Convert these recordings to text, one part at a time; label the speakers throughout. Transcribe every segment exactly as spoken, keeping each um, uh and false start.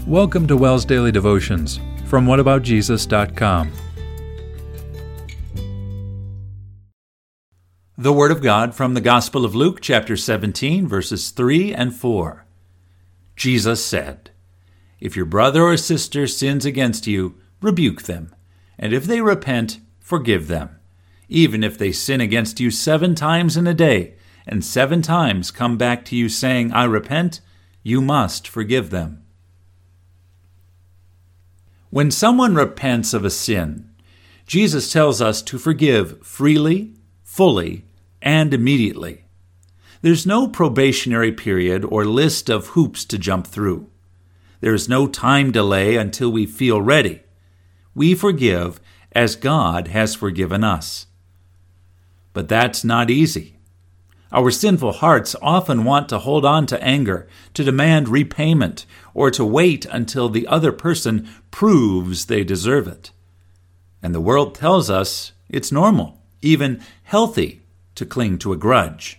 Speaker 1: Welcome to Wells Daily Devotions from what about jesus dot com. The Word of God from the Gospel of Luke, chapter seventeen, verses three and four. Jesus said, "If your brother or sister sins against you, rebuke them, and if they repent, forgive them. Even if they sin against you seven times in a day, and seven times come back to you saying, 'I repent,' you must forgive them." When someone repents of a sin, Jesus tells us to forgive freely, fully, and immediately. There's no probationary period or list of hoops to jump through. There is no time delay until we feel ready. We forgive as God has forgiven us. But that's not easy. Our sinful hearts often want to hold on to anger, to demand repayment, or to wait until the other person proves they deserve it. And the world tells us it's normal, even healthy, to cling to a grudge.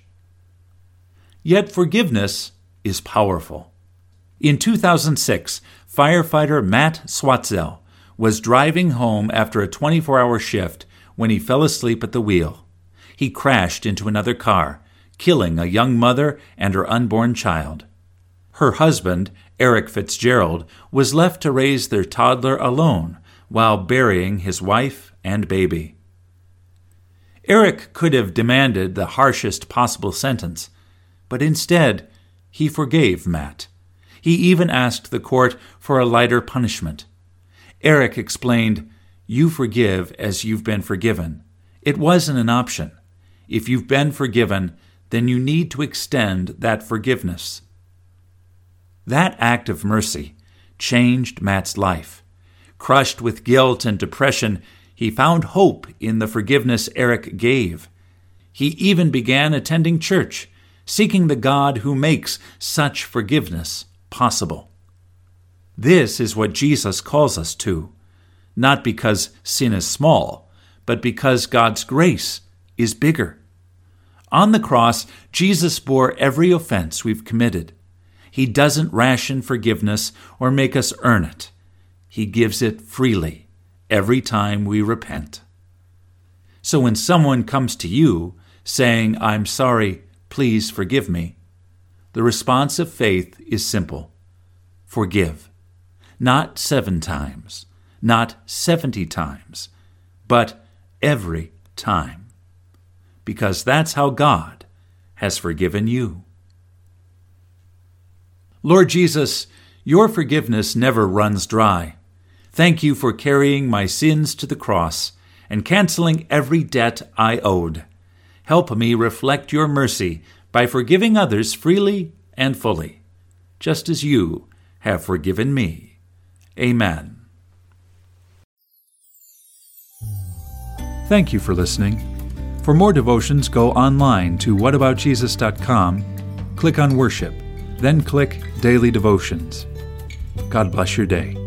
Speaker 1: Yet forgiveness is powerful. In two thousand six, firefighter Matt Swatzel was driving home after a twenty-four hour shift when he fell asleep at the wheel. He crashed into another car, killing a young mother and her unborn child. Her husband, Eric Fitzgerald, was left to raise their toddler alone while burying his wife and baby. Eric could have demanded the harshest possible sentence, but instead, he forgave Matt. He even asked the court for a lighter punishment. Eric explained, "You forgive as you've been forgiven. It wasn't an option. If you've been forgiven, then you need to extend that forgiveness." That act of mercy changed Matt's life. Crushed with guilt and depression, he found hope in the forgiveness Eric gave. He even began attending church, seeking the God who makes such forgiveness possible. This is what Jesus calls us to, not because sin is small, but because God's grace is bigger. On the cross, Jesus bore every offense we've committed. He doesn't ration forgiveness or make us earn it. He gives it freely every time we repent. So when someone comes to you saying, "I'm sorry, please forgive me," the response of faith is simple. Forgive. Not seven times, not seventy times, but every time. Because that's how God has forgiven you. Lord Jesus, your forgiveness never runs dry. Thank you for carrying my sins to the cross and canceling every debt I owed. Help me reflect your mercy by forgiving others freely and fully, just as you have forgiven me. Amen. Thank you for listening. For more devotions, go online to what about jesus dot com, click on Worship, then click Daily Devotions. God bless your day.